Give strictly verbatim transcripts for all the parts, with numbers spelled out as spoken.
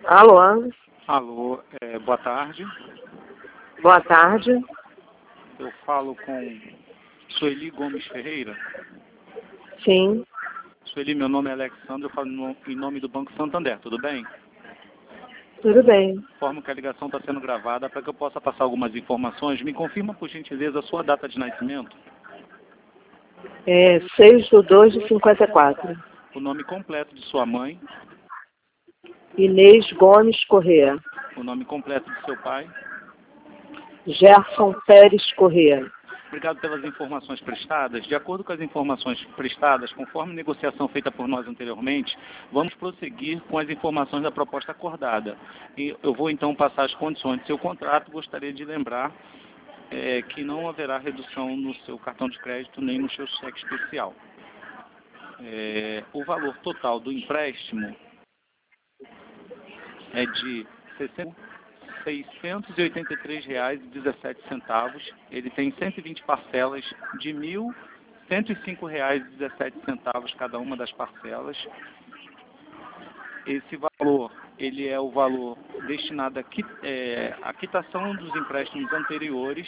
Alô? Alô, é, boa tarde. Boa tarde. Eu falo com Sueli Gomes Ferreira. Sim. Sueli, meu nome é Alexandre, eu falo no, em nome do Banco Santander, tudo bem? Tudo bem. Informo que a ligação está sendo gravada para que eu possa passar algumas informações. Me confirma, por gentileza, a sua data de nascimento. É seis de dois de cinquenta e quatro. O nome completo de sua mãe. Inês Gomes Corrêa. O nome completo de seu pai. Gerson Pérez Corrêa. Obrigado pelas informações prestadas. De acordo com as informações prestadas, conforme negociação feita por nós anteriormente, vamos prosseguir com as informações da proposta acordada. E eu vou então passar as condições do seu contrato. Gostaria de lembrar é, que não haverá redução no seu cartão de crédito nem no seu cheque especial. É, o valor total do empréstimo é de seiscentos e oitenta e três reais e dezessete centavos. Ele tem cento e vinte parcelas de mil cento e cinco reais e dezessete centavos cada uma das parcelas. Esse valor, ele é o valor destinado à quit, é, à quitação dos empréstimos anteriores.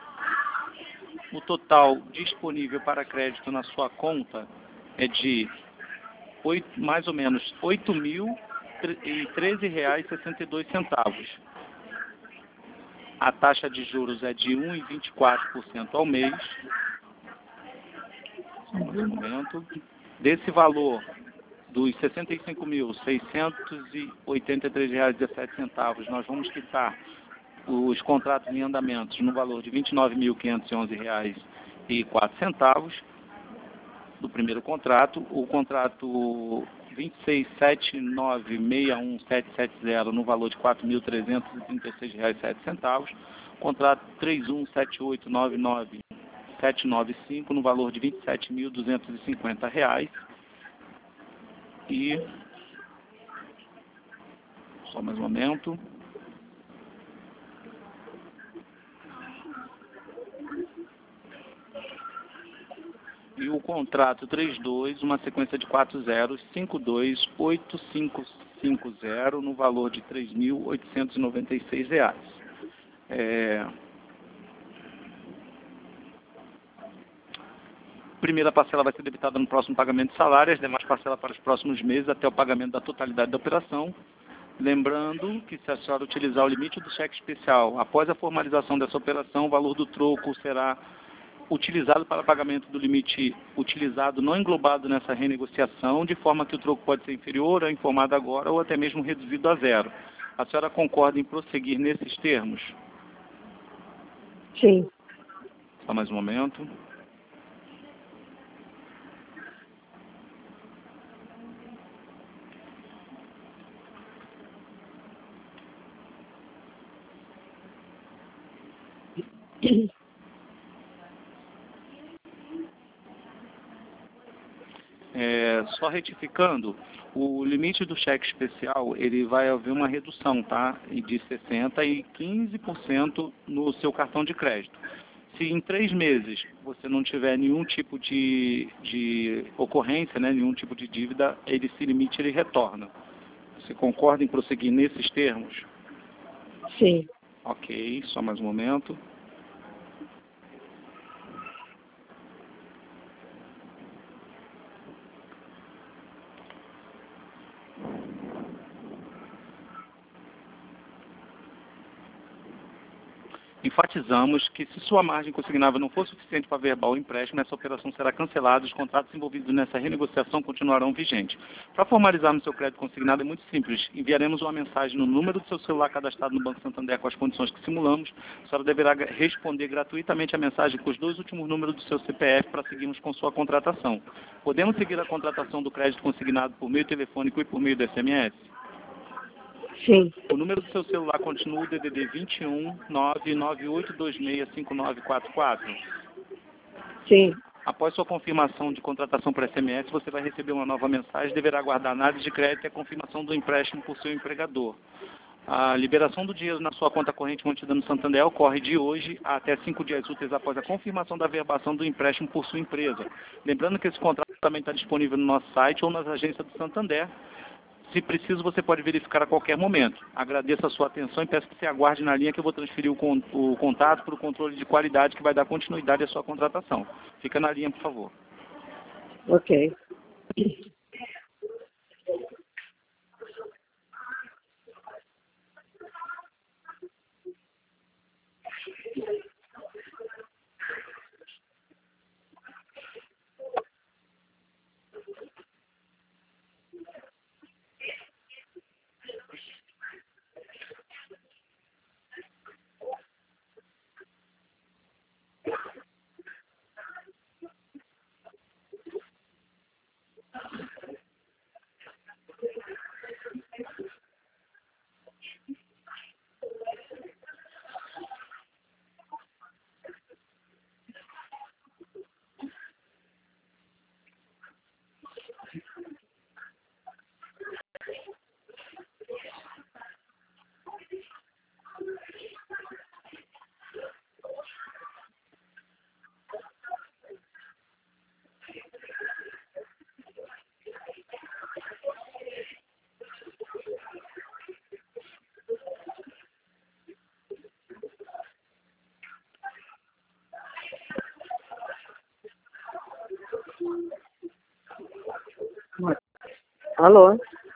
O total disponível para crédito na sua conta é de oito, mais ou menos oito mil e treze reais e sessenta e dois centavos. A taxa de juros é de um vírgula vinte e quatro por cento ao mês. Só mais um momento. Desse valor dos sessenta e cinco mil seiscentos e oitenta e três reais e dezessete centavos, nós vamos quitar os contratos em andamentos no valor de vinte e nove mil quinhentos e onze reais e quatro centavos do primeiro contrato. O contrato vinte e seis mil setecentos e nove reais e sessenta e um centavos sete sete zero no valor de quatro mil trezentos e trinta e seis reais e sete centavos. Contrato três um sete oito nove nove sete nove cinco no valor de vinte e sete mil duzentos e cinquenta reais. E só mais um momento. E o contrato três dois, uma sequência de quatro zeros, cinco dois oito cinco cinco zero, no valor de três mil oitocentos e noventa e seis reais. É... Primeira parcela vai ser debitada no próximo pagamento de salário, as demais parcelas para os próximos meses, até o pagamento da totalidade da operação. Lembrando que se a senhora utilizar o limite do cheque especial, após a formalização dessa operação, o valor do troco será utilizado para pagamento do limite utilizado não englobado nessa renegociação, de forma que o troco pode ser inferior ao informado agora ou até mesmo reduzido a zero. A senhora concorda em prosseguir nesses termos? Sim. Só mais um momento. É, só retificando, o limite do cheque especial, ele vai haver uma redução, tá? De sessenta por cento e quinze por cento no seu cartão de crédito. Se em três meses você não tiver nenhum tipo de, de ocorrência, né, nenhum tipo de dívida, ele, esse limite ele retorna. Você concorda em prosseguir nesses termos? Sim. Ok, só mais um momento. Enfatizamos que, se sua margem consignável não for suficiente para verbal o empréstimo, essa operação será cancelada e os contratos envolvidos nessa renegociação continuarão vigentes. Para formalizarmos seu crédito consignado é muito simples. Enviaremos uma mensagem no número do seu celular cadastrado no Banco Santander com as condições que simulamos. A senhora deverá responder gratuitamente a mensagem com os dois últimos números do seu C P F para seguirmos com sua contratação. Podemos seguir a contratação do crédito consignado por meio telefônico e por meio do S M S? Sim. O número do seu celular continua o D D D vinte e um, nove nove oito dois seis cinco nove quatro quatro? Sim. Após sua confirmação de contratação por S M S, você vai receber uma nova mensagem e deverá aguardar a análise de crédito e a confirmação do empréstimo por seu empregador. A liberação do dinheiro na sua conta corrente mantida no Santander ocorre de hoje a até cinco dias úteis após a confirmação da verbação do empréstimo por sua empresa. Lembrando que esse contrato também está disponível no nosso site ou nas agências do Santander. Se preciso, você pode verificar a qualquer momento. Agradeço a sua atenção e peço que você aguarde na linha que eu vou transferir o, con o contato para o controle de qualidade que vai dar continuidade à sua contratação. Fica na linha, por favor. Ok. Alô?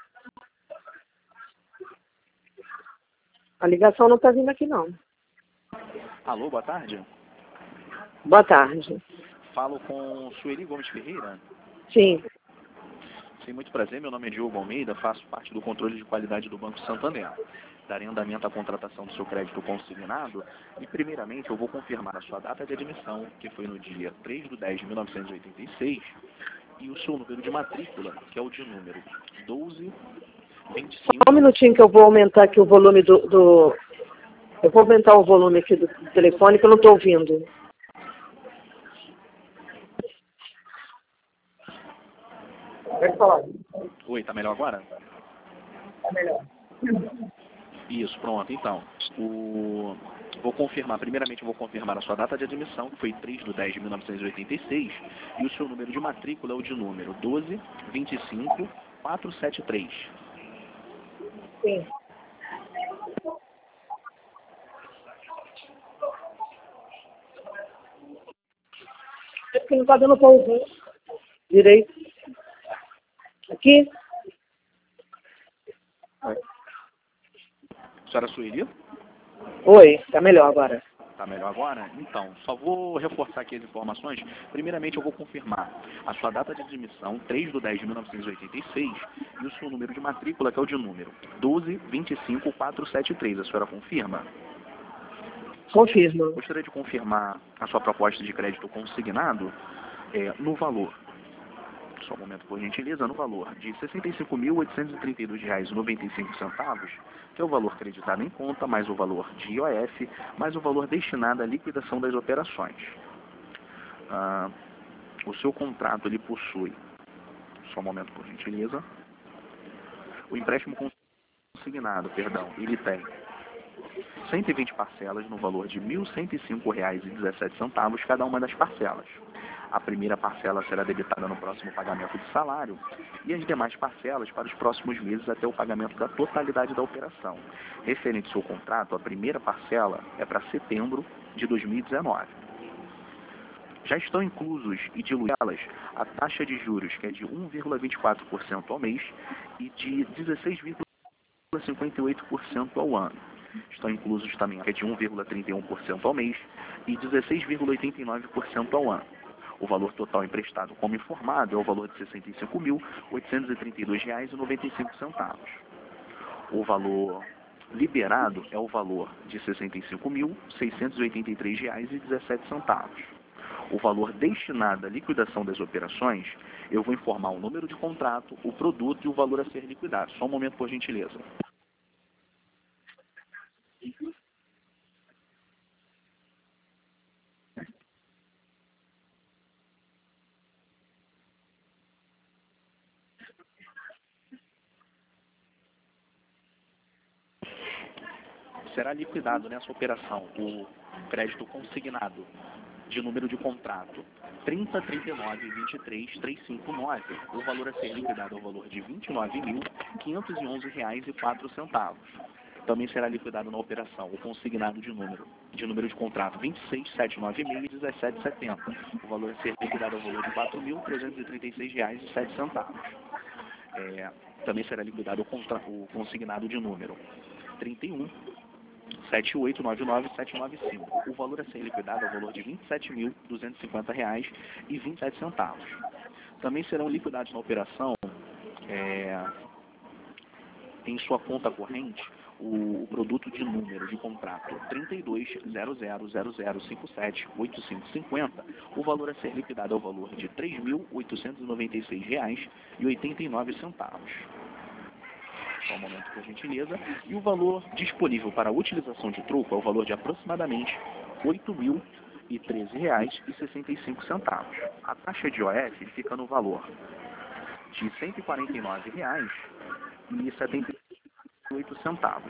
A ligação não está vindo aqui, não. Alô, boa tarde. Boa tarde. Falo com Sueli Gomes Ferreira. Sim. Sim, muito prazer. Meu nome é Diogo Almeida, faço parte do controle de qualidade do Banco Santander. Darei andamento à contratação do seu crédito consignado e, primeiramente, eu vou confirmar a sua data de admissão, que foi no dia três de dez de mil novecentos e oitenta e seis, e o seu número de matrícula, que é o de número doze vinte e cinco. Só um minutinho que eu vou aumentar aqui o volume do... do... Eu vou aumentar o volume aqui do telefone que eu não estou ouvindo. Pode falar. Oi, tá melhor agora? Tá melhor. Isso, pronto. Então, o... vou confirmar, primeiramente eu vou confirmar a sua data de admissão, que foi três de dez de mil novecentos e oitenta e seis, e o seu número de matrícula é o de número doze vinte e cinco quatrocentos e setenta e três. Sim. É porque não está dando para ouvir direito. Aqui? Senhora Sueli? Oi, está melhor agora. Tá melhor agora? Então, só vou reforçar aqui as informações. Primeiramente, eu vou confirmar a sua data de admissão, três de dez de mil novecentos e oitenta e seis, e o seu número de matrícula, que é o de número doze vinte e cinco quatrocentos e setenta e três. A senhora confirma? Confirmo. Gostaria de confirmar a sua proposta de crédito consignado é, no valor, só um momento por gentileza, no valor de sessenta e cinco mil oitocentos e trinta e dois reais e noventa e cinco centavos, que é o valor creditado em conta, mais o valor de I O F, mais o valor destinado à liquidação das operações. Ah, o seu contrato ele possui, só um momento por gentileza, o empréstimo consignado, perdão, ele tem cento e vinte parcelas no valor de mil cento e cinco reais e dezessete centavos cada uma das parcelas. A primeira parcela será debitada no próximo pagamento de salário e as demais parcelas para os próximos meses até o pagamento da totalidade da operação. Referente ao seu contrato, a primeira parcela é para setembro de dois mil e dezenove. Já estão inclusos e diluídas a taxa de juros, que é de um vírgula vinte e quatro por cento ao mês e de dezesseis vírgula cinquenta e oito por cento ao ano. Estão inclusos também a de um vírgula trinta e um por cento ao mês e dezesseis vírgula oitenta e nove por cento ao ano. O valor total emprestado como informado é o valor de sessenta e cinco mil oitocentos e trinta e dois reais e noventa e cinco centavos. O valor liberado é o valor de sessenta e cinco mil seiscentos e oitenta e três reais e dezessete centavos. O valor destinado à liquidação das operações, eu vou informar o número de contrato, o produto e o valor a ser liquidado. Só um momento, por gentileza. Será liquidado nessa operação o crédito consignado de número de contrato trinta, trinta e nove, vinte e três, trezentos e cinquenta e nove. O valor a ser liquidado é o valor de vinte e nove mil, quinhentos e onze reais e quatro centavos. Também será liquidado na operação o consignado de número de número de contrato vinte e seis, setecentos e noventa e seis e dezessete setenta. O valor a ser liquidado é o valor de quatro mil, trezentos e trinta e seis reais e sete centavos. É, também será liquidado o, contra, o consignado de número trinta e um, setenta e oito, noventa e nove, setecentos e noventa e cinco. O valor a ser liquidado é o valor de vinte e sete mil, duzentos e cinquenta reais e vinte e sete centavos. Também serão liquidados na operação é, em sua conta corrente o, o produto de número de contrato trinta e dois, zero zero zero zero cinco sete, oitocentos e cinquenta. O valor a ser liquidado é o valor de três mil, oitocentos e noventa e seis reais e oitenta e nove centavos. Só um momento, por gentileza. E o valor disponível para a utilização de troco é o valor de aproximadamente oito mil e treze reais e sessenta e cinco centavos. A taxa de O F fica no valor de cento e quarenta e nove reais e setenta e oito centavos.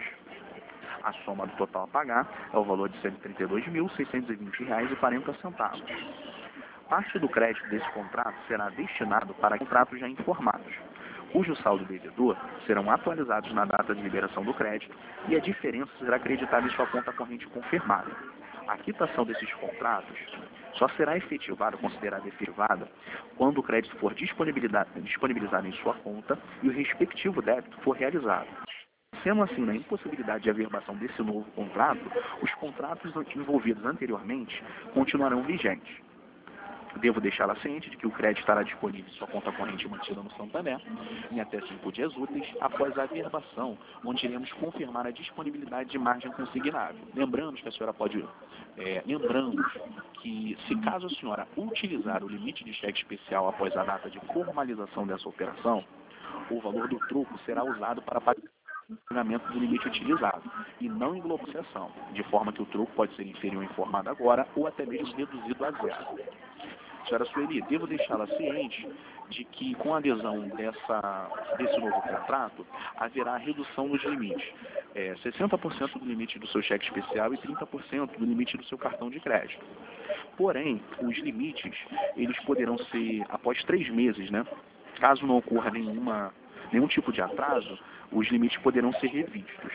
A soma do total a pagar é o valor de cento e trinta e dois mil, seiscentos e vinte reais e quarenta centavos. Parte do crédito desse contrato será destinado para contratos já informados, cujo saldo devedor serão atualizados na data de liberação do crédito e a diferença será acreditada em sua conta corrente confirmada. A quitação desses contratos só será efetivada, considerada efetivada, quando o crédito for disponibilizado em sua conta e o respectivo débito for realizado. Sendo assim, na impossibilidade de averbação desse novo contrato, os contratos envolvidos anteriormente continuarão vigentes. Devo deixá-la ciente de que o crédito estará disponível em sua conta corrente mantida no Santander em até cinco dias úteis após a averbação, onde iremos confirmar a disponibilidade de margem consignável. Lembramos que a senhora pode, é, lembramos que se caso a senhora utilizar o limite de cheque especial após a data de formalização dessa operação, o valor do troco será usado para pagamento do limite utilizado e não em globalização, de forma que o troco pode ser inferior informado agora ou até mesmo reduzido a zero. Senhora Sueli, devo deixá-la ciente de que com a adesão dessa, desse novo contrato, haverá redução nos limites. É, sessenta por cento do limite do seu cheque especial e trinta por cento do limite do seu cartão de crédito. Porém, os limites, eles poderão ser, após três meses, né? Caso não ocorra nenhuma, nenhum tipo de atraso, os limites poderão ser revistos.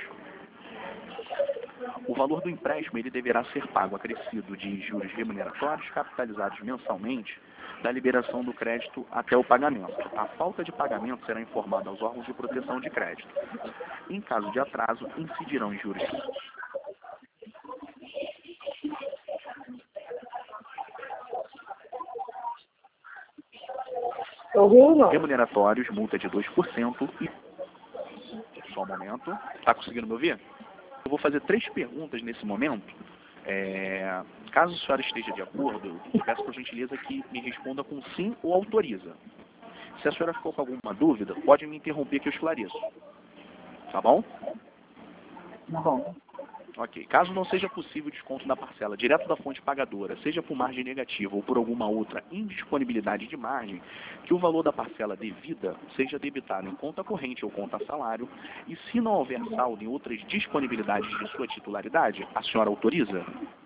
O valor do empréstimo ele deverá ser pago acrescido de juros remuneratórios capitalizados mensalmente da liberação do crédito até o pagamento. A falta de pagamento será informada aos órgãos de proteção de crédito. Em caso de atraso, incidirão em juros remuneratórios, multa de dois por cento e... Só um momento. Está conseguindo me ouvir? Eu vou fazer três perguntas nesse momento. É, caso a senhora esteja de acordo, eu peço por gentileza que me responda com sim ou autoriza. Se a senhora ficou com alguma dúvida, pode me interromper que eu esclareço. Tá bom? Tá bom. Ok. Caso não seja possível desconto da parcela direto da fonte pagadora, seja por margem negativa ou por alguma outra indisponibilidade de margem, que o valor da parcela devida seja debitado em conta corrente ou conta salário, e se não houver saldo em outras disponibilidades de sua titularidade, a senhora autoriza?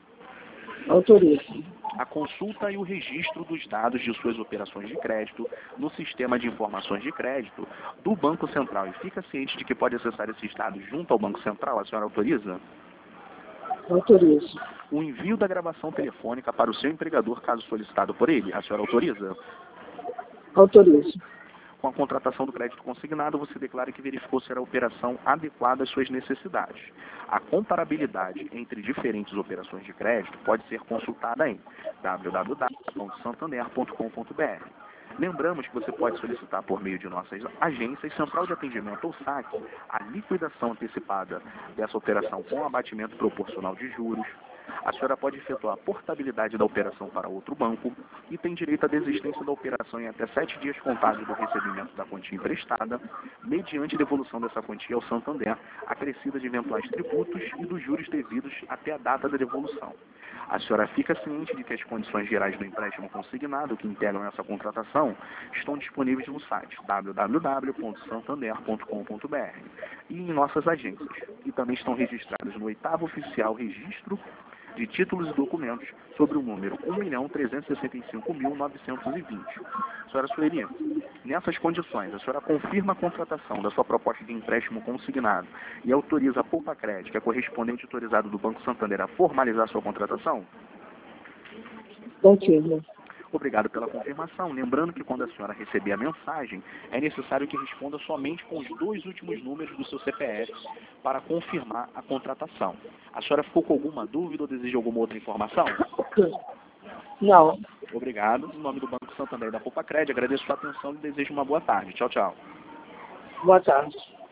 Autorizo. A consulta e o registro dos dados de suas operações de crédito no sistema de informações de crédito do Banco Central. E fica ciente de que pode acessar esses dados junto ao Banco Central, a senhora autoriza? Autorizo. O envio da gravação telefônica para o seu empregador, caso solicitado por ele, a senhora autoriza? Autorizo. Com a contratação do crédito consignado, você declara que verificou ser a operação adequada às suas necessidades. A comparabilidade entre diferentes operações de crédito pode ser consultada em w w w ponto santander ponto com ponto b r. Lembramos que você pode solicitar por meio de nossas agências, Central de Atendimento ou saque, a liquidação antecipada dessa operação com abatimento proporcional de juros. A senhora pode efetuar a portabilidade da operação para outro banco e tem direito à desistência da operação em até sete dias contados do recebimento da quantia emprestada, mediante devolução dessa quantia ao Santander, acrescida de eventuais tributos e dos juros devidos até a data da devolução. A senhora fica ciente de que as condições gerais do empréstimo consignado que integram essa contratação estão disponíveis no site w w w ponto santander ponto com ponto b r e em nossas agências, e também estão registradas no oitavo oficial registro de títulos e documentos sobre o número um milhão trezentos e sessenta e cinco mil novecentos e vinte. Senhora Sueli, nessas condições, a senhora confirma a contratação da sua proposta de empréstimo consignado e autoriza a Poupa-Cred, que é correspondente autorizado do Banco Santander, a formalizar a sua contratação? Confirmo. Obrigado pela confirmação. Lembrando que quando a senhora receber a mensagem, é necessário que responda somente com os dois últimos números do seu C P F para confirmar a contratação. A senhora ficou com alguma dúvida ou deseja alguma outra informação? Não. Obrigado. Em nome do Banco Santander e da Poupa-Cred, agradeço a sua atenção e desejo uma boa tarde. Tchau, tchau. Boa tarde.